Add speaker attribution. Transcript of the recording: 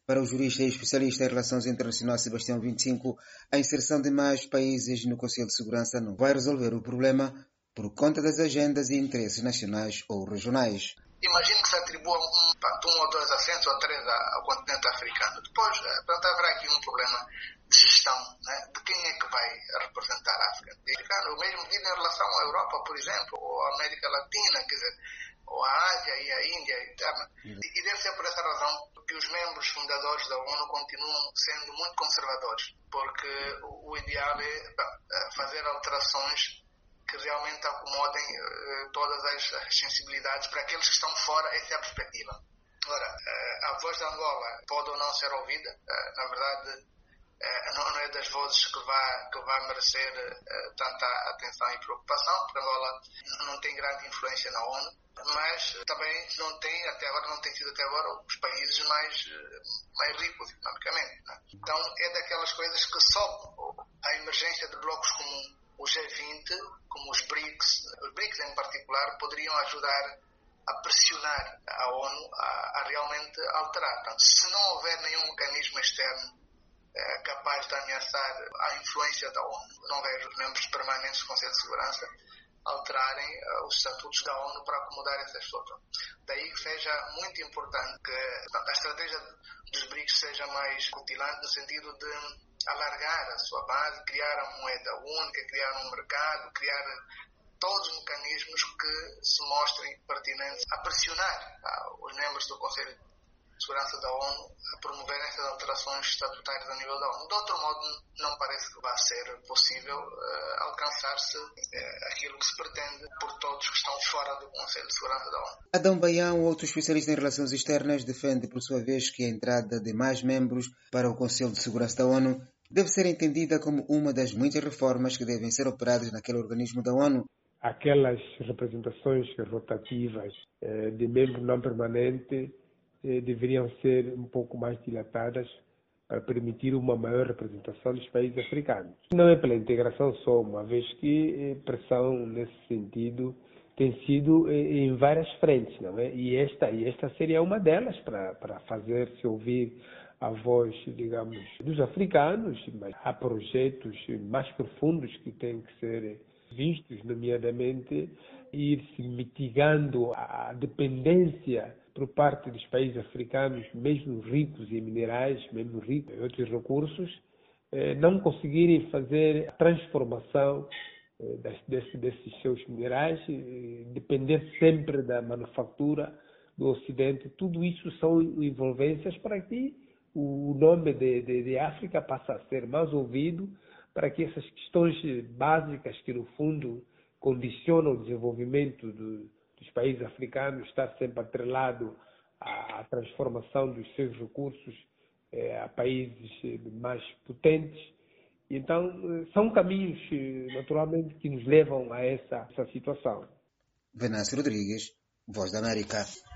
Speaker 1: Para o jurista e especialista em relações internacionais Sebastião 25, a inserção de mais países no Conselho de Segurança não vai resolver o problema por conta das agendas e interesses nacionais ou regionais.
Speaker 2: Imagino que se atribua um ou dois assentos ou três ao continente africano. Depois, portanto, haverá aqui um problema de gestão, né? De quem é que vai representar a África. O mesmo digo em relação à Europa, por exemplo, ou à América Latina, quer dizer, ou à Ásia e à Índia. E deve ser por essa razão que os membros fundadores da ONU continuam sendo muito conservadores, porque o ideal é fazer alterações que realmente acomodem todas as sensibilidades para aqueles que estão fora. Essa é a perspectiva. Ora, a voz da Angola pode ou não ser ouvida. Na verdade, não é das vozes que vai merecer tanta atenção e preocupação, porque Angola não tem grande influência na ONU, mas também não tem sido até agora os países mais ricos economicamente, né? Então é daquelas coisas que só a emergência de blocos como o G20, como os BRICS em particular, poderiam ajudar a pressionar a ONU a realmente alterar. Portanto, se não houver nenhum mecanismo externo capaz de ameaçar a influência da ONU, não vejo os membros permanentes do Conselho de Segurança alterarem os estatutos da ONU para acomodar essa situação. Daí que seja muito importante que a estratégia dos BRICS seja mais cutilante no sentido de alargar a sua base, criar a moeda única, criar um mercado, criar todos os mecanismos que se mostrem pertinentes a pressionar os membros do Conselho de Segurança da ONU a promover essas alterações estatutárias a nível da ONU. De outro modo, não parece que vá ser possível alcançar-se aquilo que se pretende por todos que estão fora do Conselho de Segurança da ONU.
Speaker 1: Adão Baião, outro especialista em relações externas, defende por sua vez que a entrada de mais membros para o Conselho de Segurança da ONU deve ser entendida como uma das muitas reformas que devem ser operadas naquele organismo da ONU.
Speaker 3: Aquelas representações rotativas de membro não permanente deveriam ser um pouco mais dilatadas para permitir uma maior representação dos países africanos. Não é pela integração só, uma vez que pressão nesse sentido tem sido em várias frentes, não é? E esta seria uma delas para fazer-se ouvir a voz, digamos, dos africanos, mas há projetos mais profundos que têm que ser vistos, nomeadamente ir-se mitigando a dependência por parte dos países africanos, mesmo ricos em minerais, mesmo ricos em outros recursos, não conseguirem fazer a transformação desses seus minerais, depender sempre da manufatura do Ocidente. Tudo isso são envolvências para que o nome de África passe a ser mais ouvido, para que essas questões básicas que, no fundo, condicionam o desenvolvimento dos países africanos, está sempre atrelado à transformação dos seus recursos a países mais potentes. Então, são caminhos, naturalmente, que nos levam a essa situação.
Speaker 1: Venâncio Rodrigues, Voz da América.